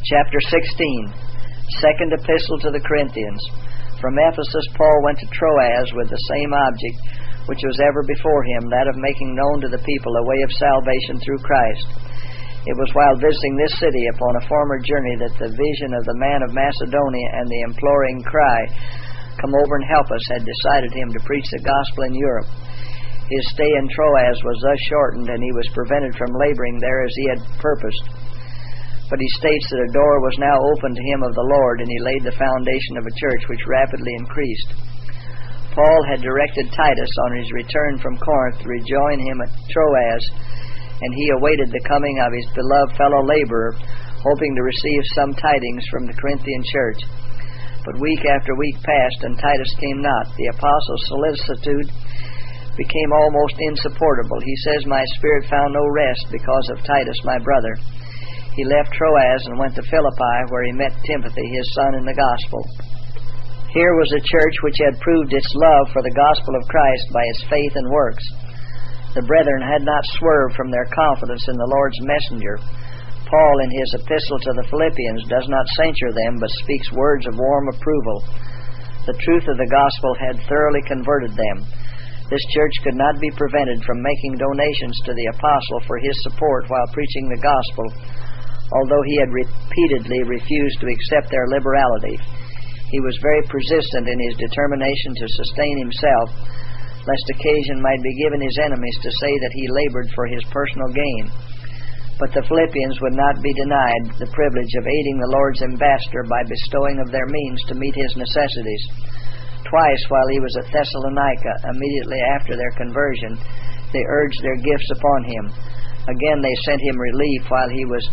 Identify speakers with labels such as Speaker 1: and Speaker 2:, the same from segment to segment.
Speaker 1: Chapter 16, Second Epistle to the Corinthians. From Ephesus Paul went to Troas with the same object which was ever before him, that of making known to the people a way of salvation through Christ. It was while visiting this city upon a former journey that the vision of the man of Macedonia and the imploring cry, "Come over and help us," had decided him to preach the gospel in Europe. His stay in Troas was thus shortened, and he was prevented from laboring there as he had purposed. But he states that a door was now opened to him of the Lord, and he laid the foundation of a church which rapidly increased. Paul had directed Titus on his return from Corinth to rejoin him at Troas, and he awaited the coming of his beloved fellow laborer, hoping to receive some tidings from the Corinthian church. But week after week passed, and Titus came not. The apostle's solicitude became almost insupportable. He says, "My spirit found no rest because of Titus, my brother." He left Troas and went to Philippi, where he met Timothy, his son in the gospel. Here was a church which had proved its love for the gospel of Christ by its faith and works. The brethren had not swerved from their confidence in the Lord's messenger. Paul, in his epistle to the Philippians, does not censure them, but speaks words of warm approval. The truth of the gospel had thoroughly converted them. This church could not be prevented from making donations to the apostle for his support while preaching the gospel, although he had repeatedly refused to accept their liberality. He was very persistent in his determination to sustain himself, lest occasion might be given his enemies to say that he labored for his personal gain. But the Philippians would not be denied the privilege of aiding the Lord's ambassador by bestowing of their means to meet his necessities. Twice while he was at Thessalonica, immediately after their conversion, they urged their gifts upon him. Again they sent him relief while he was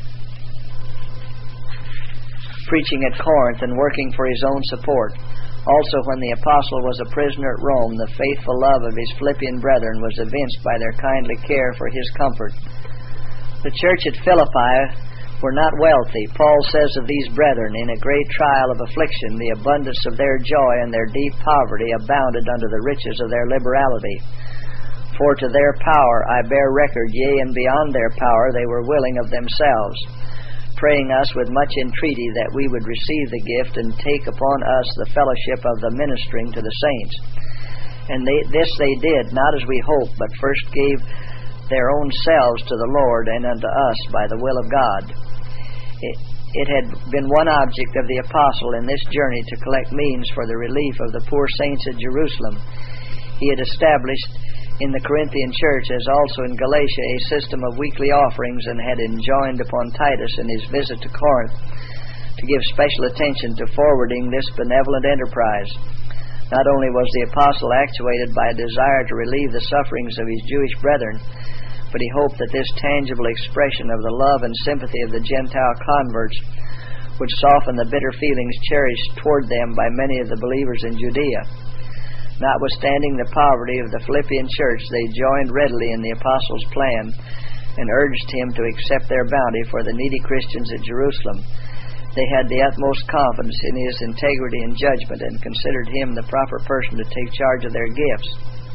Speaker 1: preaching at Corinth and working for his own support. Also, when the apostle was a prisoner at Rome, the faithful love of his Philippian brethren was evinced by their kindly care for his comfort. The church at Philippi were not wealthy. Paul says of these brethren, "In a great trial of affliction, the abundance of their joy and their deep poverty abounded under the riches of their liberality. For to their power I bear record, yea, and beyond their power they were willing of themselves, praying us with much entreaty that we would receive the gift and take upon us the fellowship of the ministering to the saints. And this they did, not as we hoped, but first gave their own selves to the Lord and unto us by the will of God." It had been one object of the apostle in this journey to collect means for the relief of the poor saints at Jerusalem. He had established in the Corinthian church, as also in Galatia, a system of weekly offerings, and had enjoined upon Titus in his visit to Corinth to give special attention to forwarding this benevolent enterprise. Not only was the apostle actuated by a desire to relieve the sufferings of his Jewish brethren, but he hoped that this tangible expression of the love and sympathy of the Gentile converts would soften the bitter feelings cherished toward them by many of the believers in Judea. Notwithstanding the poverty of the Philippian church, they joined readily in the apostles' plan and urged him to accept their bounty for the needy Christians at Jerusalem. They had the utmost confidence in his integrity and judgment and considered him the proper person to take charge of their gifts.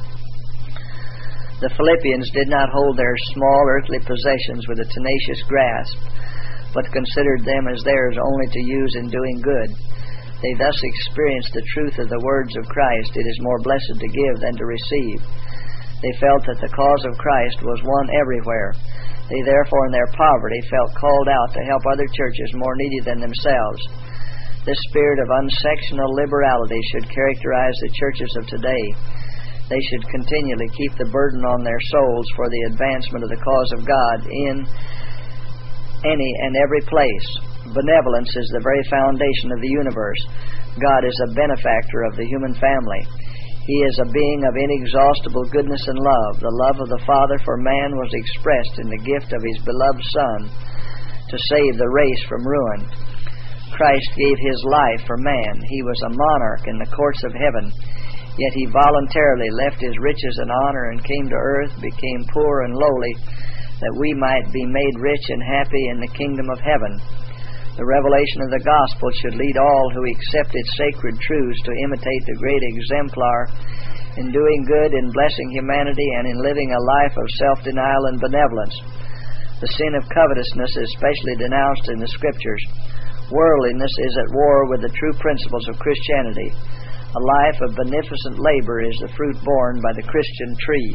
Speaker 1: The Philippians did not hold their small earthly possessions with a tenacious grasp, but considered them as theirs only to use in doing good. They thus experienced the truth of the words of Christ, "It is more blessed to give than to receive." They felt that the cause of Christ was one everywhere. They therefore in their poverty felt called out to help other churches more needy than themselves. This spirit of unsectional liberality should characterize the churches of today. They should continually keep the burden on their souls for the advancement of the cause of God in any and every place. Benevolence is the very foundation of the universe. God is a benefactor of the human family. He is a being of inexhaustible goodness and love. The love of the Father for man was expressed in the gift of his beloved Son to save the race from ruin. Christ gave his life for man. He was a monarch in the courts of heaven, yet he voluntarily left his riches and honor and came to earth, became poor and lowly, that we might be made rich and happy in the kingdom of heaven. The revelation of the gospel should lead all who accept its sacred truths to imitate the great exemplar in doing good, in blessing humanity, and in living a life of self-denial and benevolence. The sin of covetousness is specially denounced in the Scriptures. Worldliness is at war with the true principles of Christianity. A life of beneficent labor is the fruit borne by the Christian tree.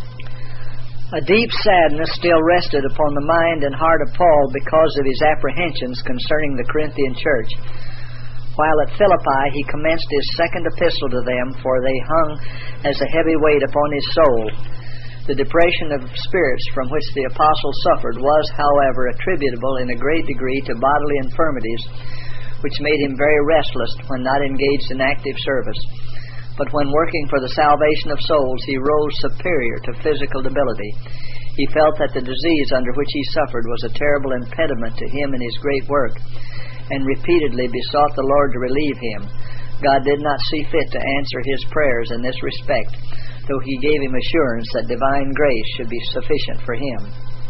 Speaker 1: A deep sadness still rested upon the mind and heart of Paul because of his apprehensions concerning the Corinthian church. While at Philippi he commenced his second epistle to them, for they hung as a heavy weight upon his soul. The depression of spirits from which the apostle suffered was, however, attributable in a great degree to bodily infirmities, which made him very restless when not engaged in active service. But when working for the salvation of souls, he rose superior to physical debility. He felt that the disease under which he suffered was a terrible impediment to him in his great work, and repeatedly besought the Lord to relieve him. God did not see fit to answer his prayers in this respect, though he gave him assurance that divine grace should be sufficient for him.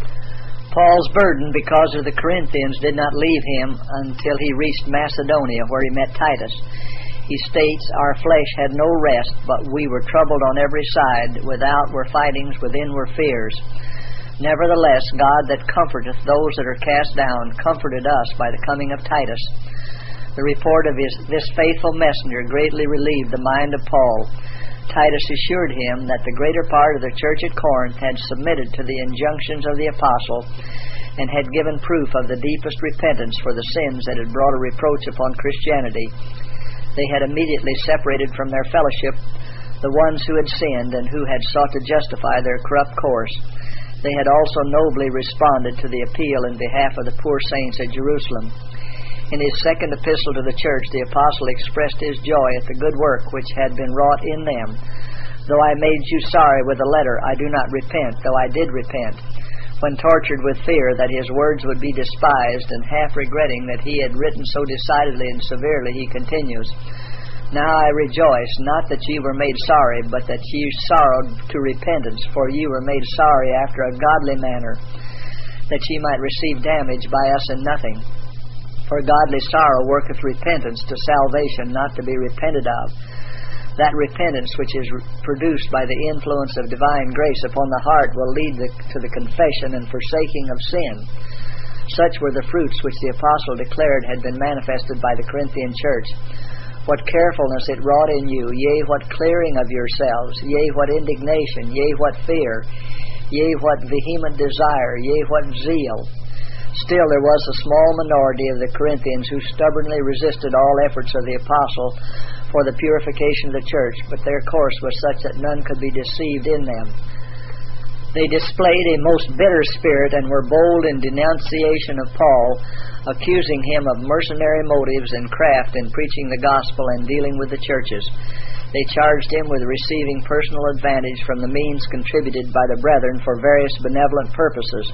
Speaker 1: Paul's burden because of the Corinthians did not leave him until he reached Macedonia, where he met Titus. He states, "Our flesh had no rest, but we were troubled on every side. Without were fightings, within were fears. Nevertheless, God that comforteth those that are cast down comforted us by the coming of Titus." The report of this faithful messenger greatly relieved the mind of Paul. Titus assured him that the greater part of the church at Corinth had submitted to the injunctions of the apostle and had given proof of the deepest repentance for the sins that had brought a reproach upon Christianity. They had immediately separated from their fellowship the ones who had sinned and who had sought to justify their corrupt course. They had also nobly responded to the appeal in behalf of the poor saints at Jerusalem. In his second epistle to the church, the apostle expressed his joy at the good work which had been wrought in them. "Though I made you sorry with a letter, I do not repent, though I did repent." When tortured with fear that his words would be despised, and half regretting that he had written so decidedly and severely, he continues, "Now I rejoice, not that ye were made sorry, but that ye sorrowed to repentance, for ye were made sorry after a godly manner, that ye might receive damage by us in nothing. For godly sorrow worketh repentance to salvation, not to be repented of. That repentance which is produced by the influence of divine grace upon the heart will lead to the confession and forsaking of sin." Such were the fruits which the apostle declared had been manifested by the Corinthian church. "What carefulness it wrought in you, yea, what clearing of yourselves, yea, what indignation, yea, what fear, yea, what vehement desire, yea, what zeal." Still there was a small minority of the Corinthians who stubbornly resisted all efforts of the apostle for the purification of the church, but their course was such that none could be deceived in them. They displayed a most bitter spirit and were bold in denunciation of Paul, accusing him of mercenary motives and craft in preaching the gospel and dealing with the churches. They charged him with receiving personal advantage from the means contributed by the brethren for various benevolent purposes.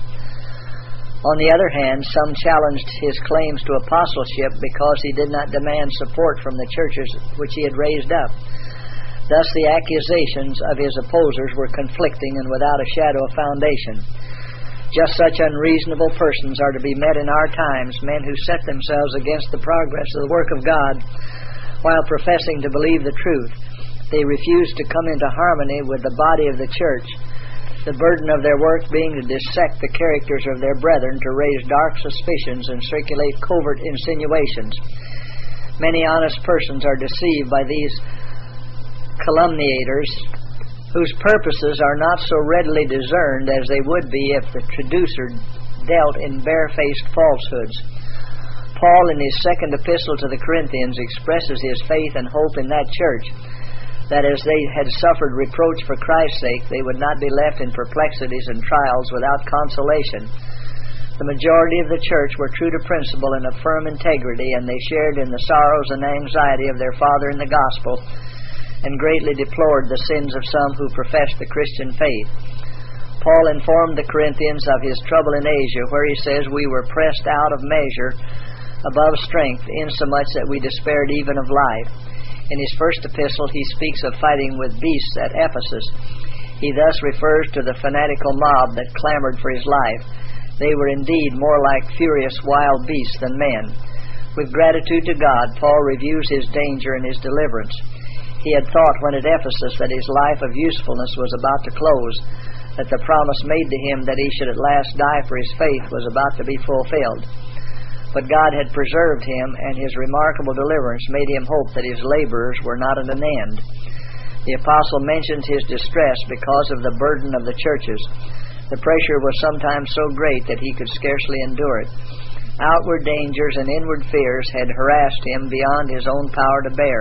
Speaker 1: On the other hand, some challenged his claims to apostleship because he did not demand support from the churches which he had raised up. Thus the accusations of his opposers were conflicting and without a shadow of foundation. Just such unreasonable persons are to be met in our times, men who set themselves against the progress of the work of God while professing to believe the truth. They refuse to come into harmony with the body of the church, the burden of their work being to dissect the characters of their brethren, to raise dark suspicions and circulate covert insinuations. Many honest persons are deceived by these calumniators, whose purposes are not so readily discerned as they would be if the traducer dealt in barefaced falsehoods. Paul, in his second epistle to the Corinthians, expresses his faith and hope in that church, that as they had suffered reproach for Christ's sake, they would not be left in perplexities and trials without consolation. The majority of the church were true to principle and of firm integrity, and they shared in the sorrows and anxiety of their father in the gospel, and greatly deplored the sins of some who professed the Christian faith. Paul informed the Corinthians of his trouble in Asia, where he says, "We were pressed out of measure, above strength, insomuch that we despaired even of life." In his first epistle, he speaks of fighting with beasts at Ephesus. He thus refers to the fanatical mob that clamored for his life. They were indeed more like furious wild beasts than men. With gratitude to God, Paul reviews his danger and his deliverance. He had thought when at Ephesus that his life of usefulness was about to close. that the promise made to him that he should at last die for his faith was about to be fulfilled. But God had preserved him, and his remarkable deliverance made him hope that his labors were not at an end. The apostle mentions his distress because of the burden of the churches. The pressure was sometimes so great that he could scarcely endure it. Outward dangers and inward fears had harassed him beyond his own power to bear.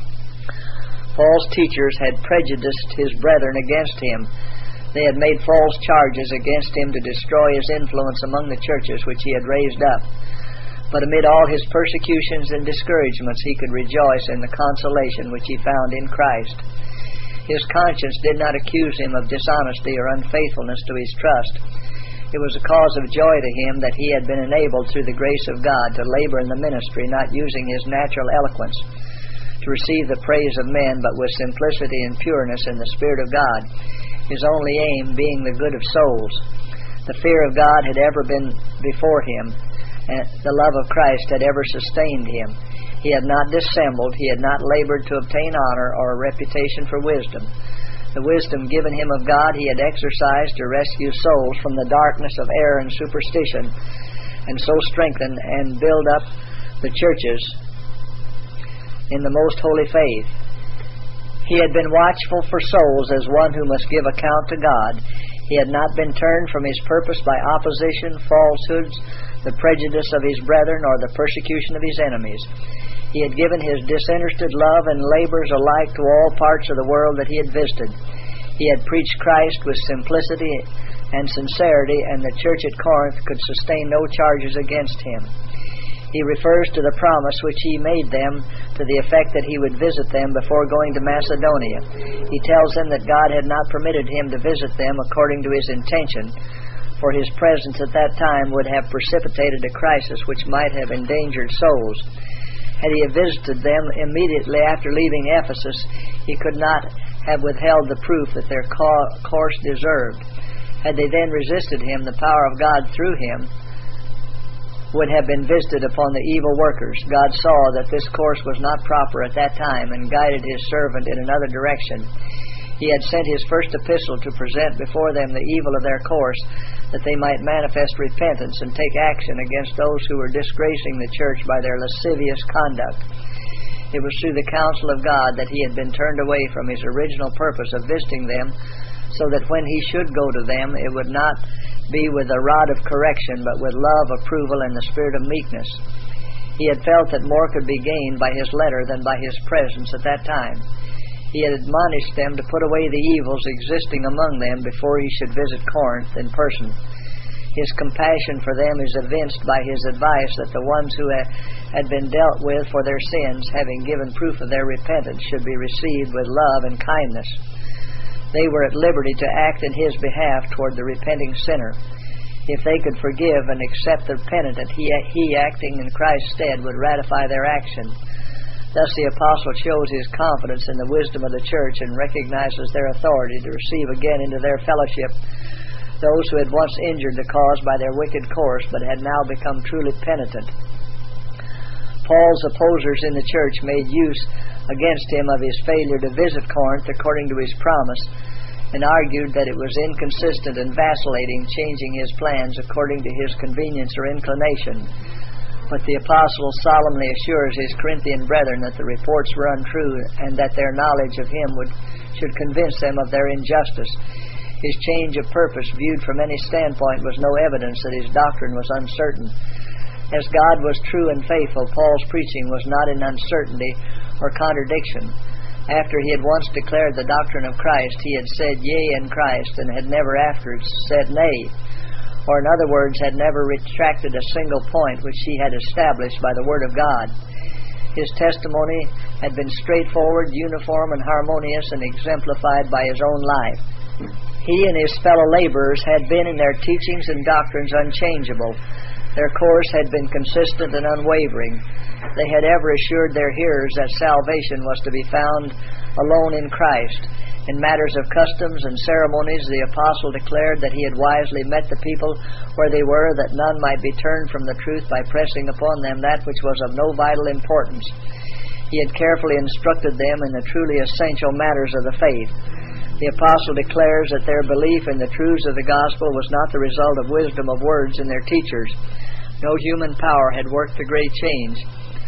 Speaker 1: False teachers had prejudiced his brethren against him. They had made false charges against him to destroy his influence among the churches which he had raised up. But amid all his persecutions and discouragements, he could rejoice in the consolation which he found in Christ. His conscience did not accuse him of dishonesty or unfaithfulness to his trust. It was a cause of joy to him that he had been enabled through the grace of God to labor in the ministry, not using his natural eloquence to receive the praise of men, but with simplicity and pureness in the Spirit of God, his only aim being the good of souls. The fear of God had ever been before him, and the love of Christ had ever sustained him. He had not dissembled, he had not labored to obtain honor or a reputation for wisdom. The wisdom given him of God he had exercised to rescue souls from the darkness of error and superstition, and so strengthen and build up the churches in the most holy faith. He had been watchful for souls as one who must give account to God. He had not been turned from his purpose by opposition, falsehoods, the prejudice of his brethren, or the persecution of his enemies. He had given his disinterested love and labors alike to all parts of the world that he had visited. He had preached Christ with simplicity and sincerity, and the church at Corinth could sustain no charges against him. He refers to the promise which he made them to the effect that he would visit them before going to Macedonia. He tells them that God had not permitted him to visit them according to his intention, for his presence at that time would have precipitated a crisis which might have endangered souls. Had he visited them immediately after leaving Ephesus, he could not have withheld the proof that their course deserved. Had they then resisted him, the power of God through him would have been visited upon the evil workers. God saw that this course was not proper at that time and guided his servant in another direction. He had sent his first epistle to present before them the evil of their course, that they might manifest repentance and take action against those who were disgracing the church by their lascivious conduct. It was through the counsel of God that he had been turned away from his original purpose of visiting them, so that when he should go to them, it would not be with a rod of correction, but with love, approval, and the spirit of meekness. He had felt that more could be gained by his letter than by his presence at that time. He had admonished them to put away the evils existing among them before he should visit Corinth in person. His compassion for them is evinced by his advice that the ones who had been dealt with for their sins, having given proof of their repentance, should be received with love and kindness. They were at liberty to act in his behalf toward the repenting sinner. If they could forgive and accept the penitent, he acting in Christ's stead would ratify their action. Thus the apostle shows his confidence in the wisdom of the church and recognizes their authority to receive again into their fellowship those who had once injured the cause by their wicked course, but had now become truly penitent. Paul's opposers in the church made use against him of his failure to visit Corinth according to his promise, and argued that it was inconsistent and vacillating, changing his plans according to his convenience or inclination. But the apostle solemnly assures his Corinthian brethren that the reports were untrue, and that their knowledge of him should convince them of their injustice. His change of purpose, viewed from any standpoint, was no evidence that his doctrine was uncertain. As God was true and faithful, Paul's preaching was not in uncertainty or contradiction. After he had once declared the doctrine of Christ, he had said yea in Christ, and had never afterwards said nay, or in other words, had never retracted a single point which he had established by the Word of God. His testimony had been straightforward, uniform, and harmonious, and exemplified by his own life. He and his fellow laborers had been in their teachings and doctrines unchangeable. Their course had been consistent and unwavering. They had ever assured their hearers that salvation was to be found alone in Christ. In matters of customs and ceremonies, the apostle declared that he had wisely met the people where they were, that none might be turned from the truth by pressing upon them that which was of no vital importance. He had carefully instructed them in the truly essential matters of the faith. The apostle declares that their belief in the truths of the gospel was not the result of wisdom of words in their teachers. No human power had worked the great change.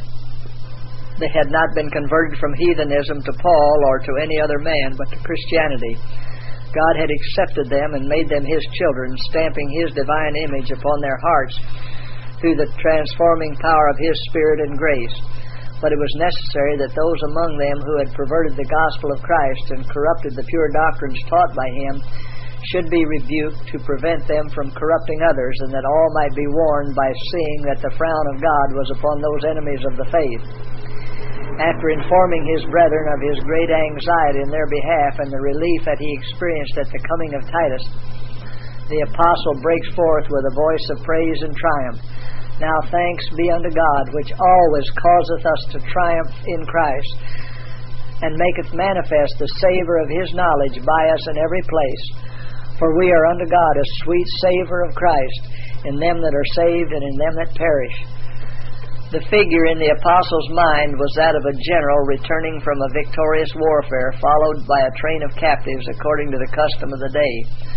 Speaker 1: They had not been converted from heathenism to Paul or to any other man, but to Christianity. God had accepted them and made them His children, stamping His divine image upon their hearts through the transforming power of His Spirit and grace. But it was necessary that those among them who had perverted the gospel of Christ and corrupted the pure doctrines taught by Him should be rebuked to prevent them from corrupting others, and that all might be warned by seeing that the frown of God was upon those enemies of the faith. After informing his brethren of his great anxiety in their behalf and the relief that he experienced at the coming of Titus, the apostle breaks forth with a voice of praise and triumph. Now thanks be unto God, which always causeth us to triumph in Christ, and maketh manifest the savour of His knowledge by us in every place. For we are unto God a sweet savour of Christ in them that are saved and in them that perish. The figure in the apostle's mind was that of a general returning from a victorious warfare, followed by a train of captives according to the custom of the day.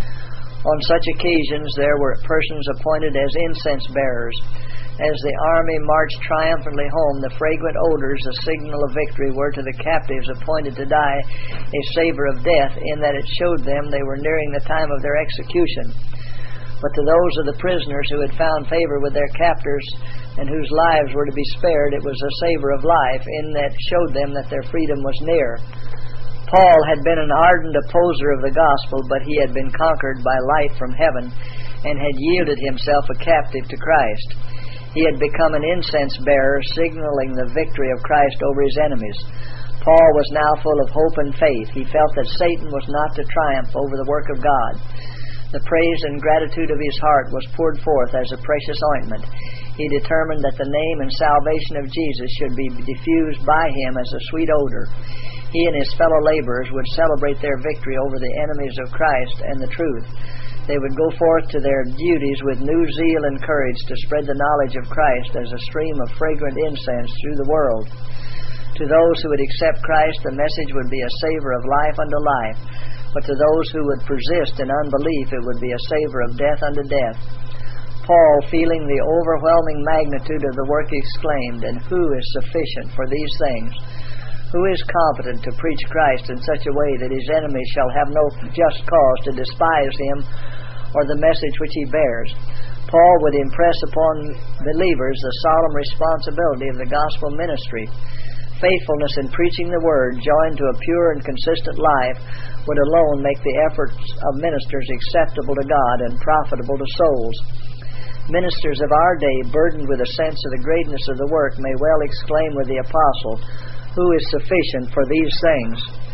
Speaker 1: On such occasions there were persons appointed as incense bearers. As the army marched triumphantly home, the fragrant odors, a signal of victory, were to the captives appointed to die a savour of death, in that it showed them they were nearing the time of their execution. But to those of the prisoners who had found favour with their captors and whose lives were to be spared, it was a savour of life, in that it showed them that their freedom was near. Paul had been an ardent opposer of the gospel, but he had been conquered by light from heaven and had yielded himself a captive to Christ. He had become an incense bearer, signaling the victory of Christ over his enemies. Paul was now full of hope and faith. He felt that Satan was not to triumph over the work of God. The praise and gratitude of his heart was poured forth as a precious ointment. He determined that the name and salvation of Jesus should be diffused by him as a sweet odor. He and his fellow laborers would celebrate their victory over the enemies of Christ and the truth. They would go forth to their duties with new zeal and courage to spread the knowledge of Christ as a stream of fragrant incense through the world. To those who would accept Christ, the message would be a savour of life unto life, but to those who would persist in unbelief, it would be a savour of death unto death. Paul, feeling the overwhelming magnitude of the work, exclaimed, "And who is sufficient for these things? Who is competent to preach Christ in such a way that his enemies shall have no just cause to despise him or the message which he bears?" Paul would impress upon believers the solemn responsibility of the gospel ministry. Faithfulness in preaching the word, joined to a pure and consistent life, would alone make the efforts of ministers acceptable to God and profitable to souls. Ministers of our day, burdened with a sense of the greatness of the work, may well exclaim with the apostle, "Who is sufficient for these things?"